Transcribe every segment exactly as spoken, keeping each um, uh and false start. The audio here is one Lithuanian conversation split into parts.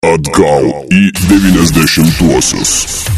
Atgal į devyniasdešimtuosius.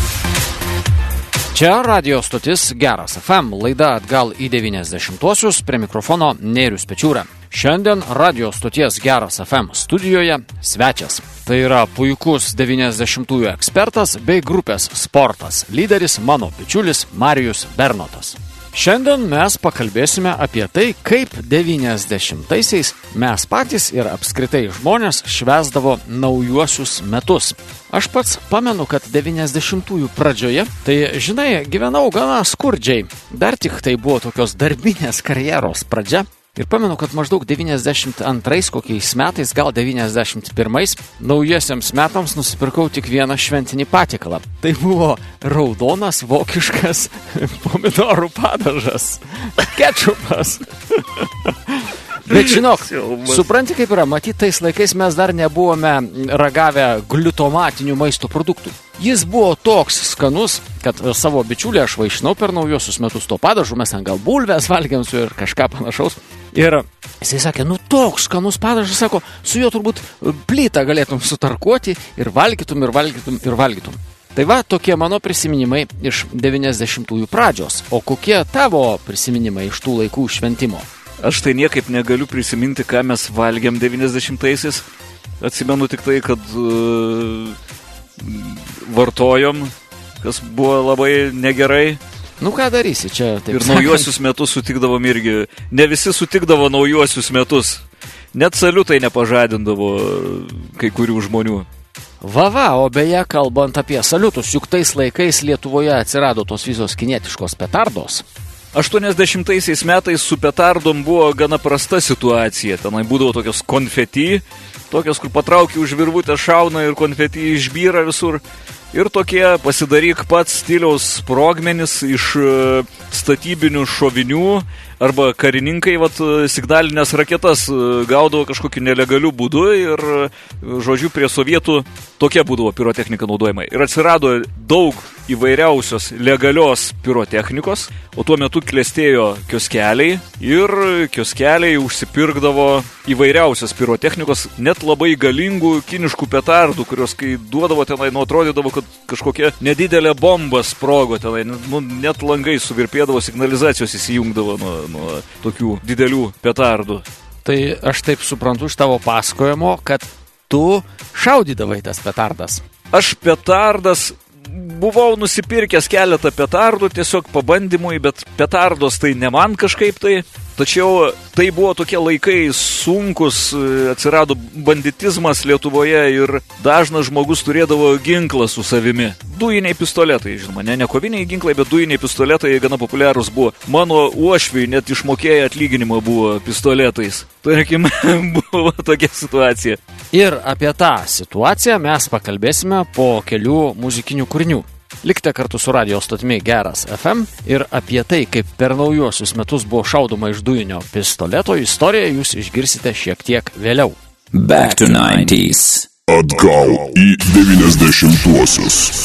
Čia radio stotis Geras F M, laida Atgal į devyniasdešimtuosius, prie mikrofono Nerijus Pečiūra. Šiandien radio stoties Geras F M studijoje svečias. Tai yra puikus devyniasdešimtųjų ekspertas bei grupės Sportas lyderis, mano bičiulis Marijus Bernotas. Šiandien mes pakalbėsime apie tai, kaip devyniasdešimtaisiais mes patys ir apskritai žmonės švęsdavo naujuosius metus. Aš pats pamenu, kad devyniasdešimtųjų pradžioje, tai žinai, gyvenau gana skurdžiai. Dar tik tai buvo tokios darbinės karjeros pradžia. Ir pamenu, kad maždaug devyniasdešimt antrais kokiais metais, gal devyniasdešimt pirmais, naujiesiems metams nusipirkau tik vieną šventinį patiekalą. Tai buvo raudonas vokiškas pomidorų padažas. Kečupas. Bet žinok, supranti kaip yra, matyt, tais laikais mes dar nebuvome ragavę gliutomatinių maisto produktų. Jis buvo toks skanus, kad savo bičiulį aš vaišinau per naujosius metus to padažu, mes ten gal bulvės valgėm su ir kažką panašaus. Ir jisai sakė, nu toks skanus padažas, sako, su juo turbūt plytą galėtum sutarkuoti ir valgytum, ir valgytum, ir valgytum. Tai va, tokie mano prisiminimai iš devyniasdešimtųjų pradžios. O kokie tavo prisiminimai iš tų laikų šventimo? Aš tai niekaip negaliu prisiminti, ką mes valgėm devyniasdešimtaisiais. Atsimenu tik tai, kad uh, vartojom, kas buvo labai negerai. Nu ką darysi čia? Taip ir naujuosius metus sutikdavom irgi. Ne visi sutikdavo naujuosius metus. Net saliutai nepažadindavo kai kurių žmonių. Va, va, o beje, kalbant apie saliutus, juk tais laikais Lietuvoje atsirado tos visos kinietiškos petardos. aštuoniasdešimtaisiais metais su petardom buvo gana prasta situacija. Tenai būdavo tokios konfeti, tokios, kur patraukia už virvutę šauna ir konfeti išbyra visur. Ir tokie pasidaryk pats stiliaus sprogmenis iš statybinių šovinių arba karininkai vat, signalinės raketas gaudavo kažkokiu nelegaliu būdu ir, žodžiu, prie sovietų tokia būdavo pirotechnika naudojama. Ir atsirado daug įvairiausios legalios pirotechnikos, o tuo metu klestėjo kioskeliai ir kioskeliai užsipirkdavo įvairiausios pirotechnikos, net labai galingų kiniškų petardų, kurios kai duodavo tenai, nu atrodydavo, kad kažkokia nedidelė bomba sprogo tenai, nu, net langai suvirpėdavo, signalizacijos įsijungdavo nuo, nuo tokių didelių petardų. Tai aš taip suprantu iš tavo pasakojimo, kad tu šaudydavai tas petardas. Aš petardas buvau nusipirkęs keletą petardų tiesiog pabandymui, bet petardos tai ne man kažkaip tai. Tačiau tai buvo tokie laikai sunkus, atsirado banditizmas Lietuvoje ir dažnas žmogus turėdavo ginklą su savimi. Dujiniai pistoletai, žinoma, ne, ne koviniai ginklai, bet dujiniai pistoletai gana populiarūs buvo. Mano uošviai net išmokėję atlyginimą buvo pistoletais. Tarkim, buvo tokia situacija. Ir apie tą situaciją mes pakalbėsime po kelių muzikinių kūrinių. Likite kartu su radio stotimi Geras F M ir apie tai, kaip per naujuosius metus buvo šaudoma iš dujinio pistoleto istoriją jūs išgirsite šiek tiek vėliau. Back to nineties. Atgal į devyniasdešimtuosius.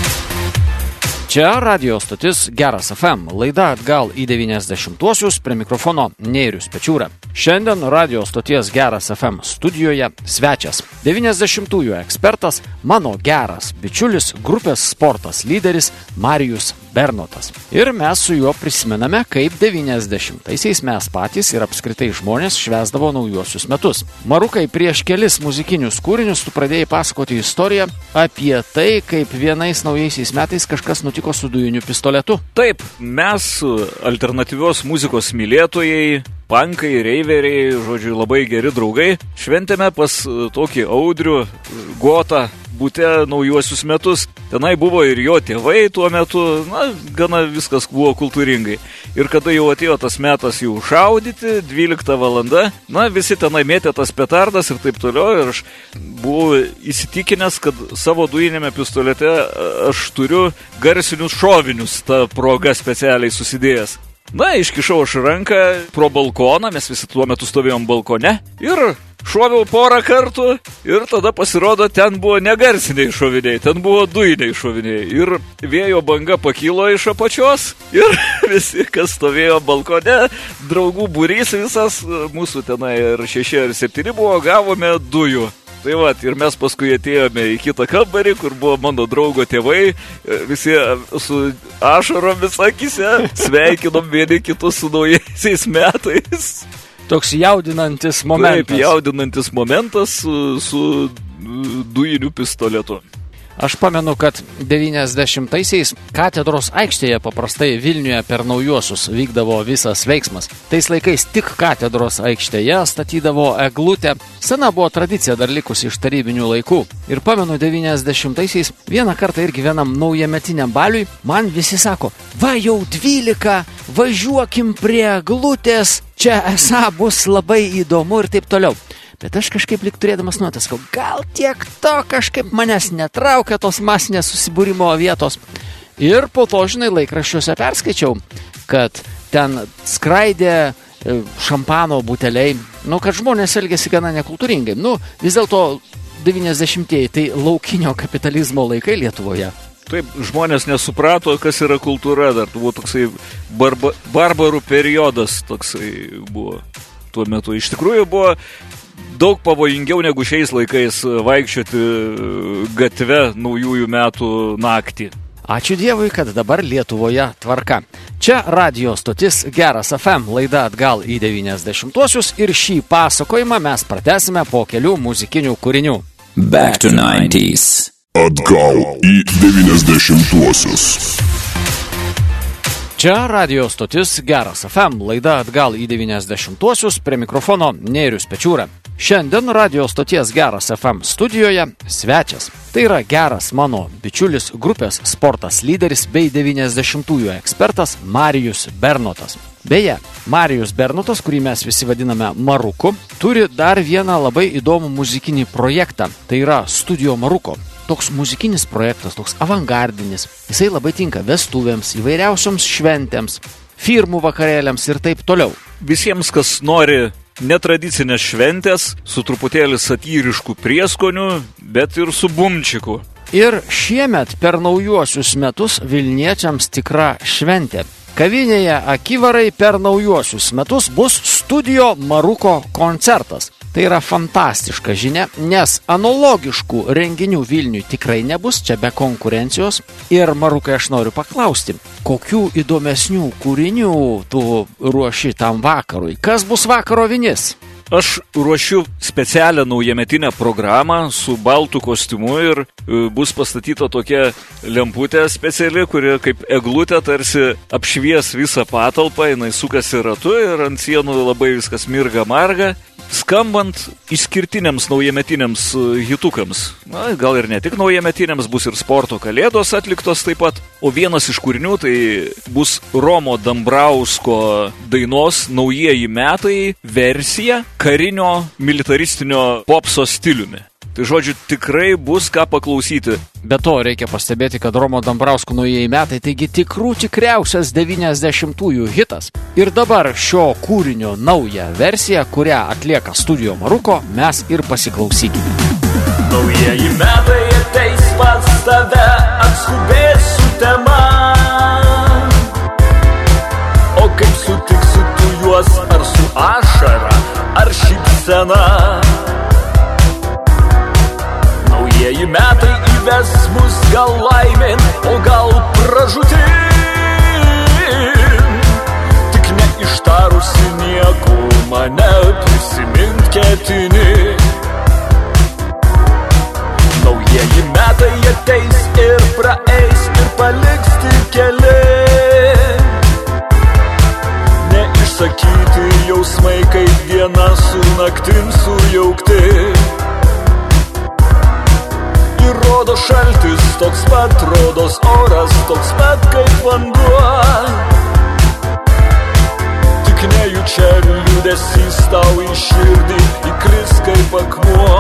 Čia radio stotis Geras F M, laida Atgal į devyniasdešimtuosius, prie mikrofono Nerijus Pečiūra. Šiandien radio stoties Geras F M studijoje svečias. devyniasdešimtųjų ekspertas, mano geras bičiulis, grupės Sportas lyderis Marijus Bernotas. Ir mes su juo prisimename, kaip devyniasdešimtaisiais mes patys ir apskritai žmonės švęsdavo naujuosius metus. Marukai, prieš kelis muzikinius kūrinius tu pradėjai pasakoti istoriją apie tai, kaip vienais naujaisiais metais kažkas nutiko su dujiniu pistoletu. Taip, mes alternatyvios muzikos mylėtojai, pankai, reiveriai, žodžiu, labai geri draugai, šventėme pas tokį Audrių Gotą bute naujuosius metus. Tenai buvo ir jo tėvai tuo metu, na, gana viskas buvo kultūringai. Ir kada jau atėjo tas metas jau šaudyti, dvylikta valanda, na, visi tenai mėtė tas petardas ir taip toliau. Ir aš buvau įsitikinęs, kad savo dujinėme pistolete aš turiu garsinius šovinius, tą progą specialiai susidėjęs. Na, iškišau aš ranką pro balkoną, mes visi tuo metu stovėjom balkone ir šoviau porą kartų ir tada pasirodo, ten buvo negarsiniai šoviniai, ten buvo dujiniai šoviniai ir vėjo banga pakilo iš apačios ir visi, kas stovėjo balkone, draugų būrys visas, mūsų tenai ir šeši ar septyni buvo, gavome dujų. Tai va, ir mes paskui atėjome į kitą kambarį, kur buvo mano draugo tėvai, visi su ašaromis akyse, sveikinom vieni kitus su naujaisiais metais. Toks jaudinantis momentas. Taip, jaudinantis momentas su, su dujiniu pistoletu. Aš pamenu, kad devyniasdešimtaisiais katedros aikštėje paprastai Vilniuje per naujuosius vykdavo visas veiksmas. Tais laikais tik katedros aikštėje statydavo eglutę. Sena buvo tradicija dar likusi iš tarybinių laikų. Ir pamenu, devyniasdešimtaisiais vieną kartą irgi vienam naujametiniam baliui man visi sako, va jau dvylika, važiuokim prie eglutės, čia esą bus labai įdomu ir taip toliau. Bet aš kažkaip lyg turėdamas nuotas, gal tiek to kažkaip manęs netraukia tos masinės susibūrimo vietos. Ir po to, žinai, laikraščiuose perskaičiau, kad ten skraidė šampano buteliai, nu, kad žmonės elgėsi gana nekultūringai. Nu, vis dėlto devyniasdešimtieji tai laukinio kapitalizmo laikai Lietuvoje. Taip, žmonės nesuprato, kas yra kultūra, dar buvo toksai barba, barbarų periodas toksai buvo tuo metu. Iš tikrųjų buvo daug pavojingiau negu šiais laikais vaikščioti gatve naujųjų metų naktį. Ačiū Dievui, kad dabar Lietuvoje tvarka. Čia radio stotis Geras F M, laida atgal į devyniasdešimtuosius ir šį pasakojimą mes pratęsime po kelių muzikinių kūrinių. Back to nineties. Atgal į devyniasdešimtuosius. Čia radio stotis Geras F M, laida atgal į devyniasdešimtuosius, prie mikrofono Nėrius Pečiūra. Šiandien radio stoties Geras F M studijoje svečias. Tai yra geras mano bičiulis, grupės Sportas lyderis bei devyniasdešimtųjų ekspertas Marijus Bernotas. Beje, Marijus Bernotas, kurį mes visi vadiname Maruku, turi dar vieną labai įdomų muzikinį projektą. Tai yra Studio Maruko. Toks muzikinis projektas, toks avangardinis. Jisai labai tinka vestuvėms, įvairiausioms šventėms, firmų vakarėliams ir taip toliau. Visiems, kas nori netradicinės šventės, su truputėlį satyriškų prieskonių, bet ir su bumčiku. Ir šiemet per naujuosius metus Vilniečiams tikra šventė. Kavinėje Akivarai per naujuosius metus bus Studio Maruko koncertas. Tai yra fantastiška žinia, nes analogiškų renginių Vilniui tikrai nebus, čia be konkurencijos. Ir Marukai, aš noriu paklausti, kokių įdomesnių kūrinių tu ruoši tam vakarui? Kas bus vakaro vinis? Aš ruošiu specialią naujametinę programą su baltu kostiumu ir bus pastatyta tokia lemputė speciali, kuri kaip eglutė tarsi apšvies visą patalpą, jinai sukasi ratu ir ant sienų labai viskas mirga marga, skambant išskirtiniams naujametiniams hitukams. Na, gal ir ne tik naujametiniams, bus ir sporto kalėdos atliktos taip pat. O vienas iš kūrinių tai bus Romo Dambrausko dainos Naujieji metai versija karinio militaristinio popso stiliumi. Tai žodžiu, tikrai bus ką paklausyti. Be to reikia pastebėti, kad Romo Dambrausko Naujieji metai taigi tikrų tikriausias devyniasdešimtųjų hitas. Ir dabar šio kūrinio naują versiją, kurią atlieka Studio Maruko, mes ir pasiklausykime. Naujieji metai ateis pas tave, atskubės sutema. O kaip sutiksi tu juos, ar su ašara, ar šypsena? Naujieji metai įves mus gal laimėn, o gal pražūtin. Tik neištarusi nieko mane prisimint ketini. Naujieji metai ateis ir praeis ir paliks tik keli. Neišsakyti jausmai, kaip diena su naktim sujaukti. Ir rodo šaltis, toks pat rodos oras, toks pat kaip vanduo. Tik nejučia liūdesys tau į širdį įkris kaip akmuo.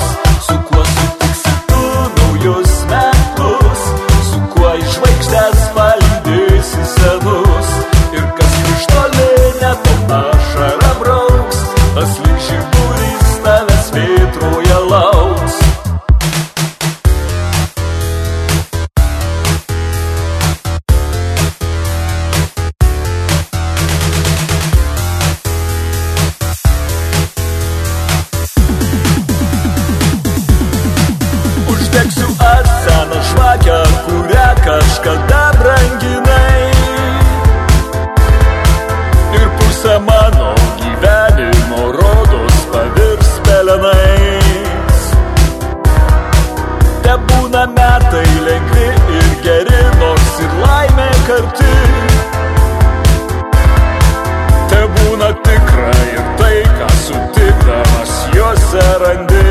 Su kuo sutiksi tu naujus metus, su kuo į žvaigždes kada branginai. Ir pusė mano gyvenimo rodos pavirs pelenais. Te būna metai lengvi ir geri, nors ir laimė karti. Te būna tikra ir tai, ką sutikdamas juose randi.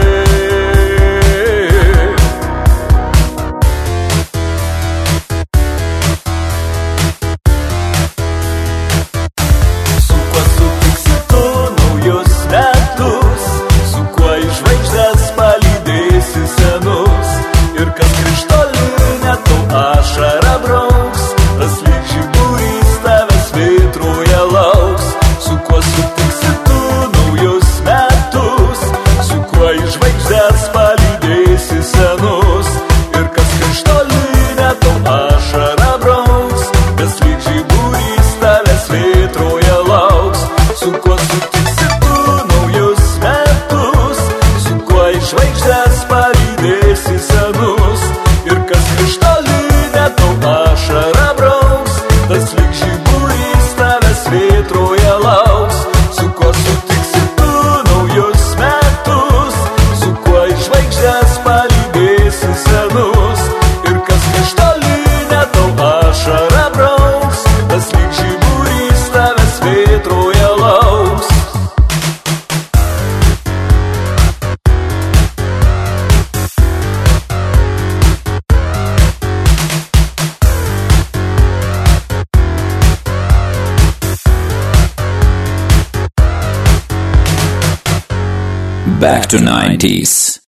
Su kuo sutiksi tu naujus metus, su kuo į žvaigždes palydėsi senus, ir kas krištolinę tau ašarą brauks, tas lyg žiburys tavęs vėtroje lauks. Su kuo sutiksi tu naujus metus, su kuo į žvaigždes palydėsi senus, ir kas krištolinę tau ašarą brauks, tas lyg žiburys tavęs vėtroje lauks. Su kuo sutiksi tu naujus metus, su kuo į žvaigždes palydėsi senus, ir kas krištolinę tau ašarą brauks, tas lyg žiburys tavęs vėtroje lauks. Su kuo sutiksi tu naujus metus, su kuo į žvaigždes palydėsi senus, ir kas krištolinę tau ašarą brauks, tas lyg žiburys tavęs vėtroje lauks. Back to nineties.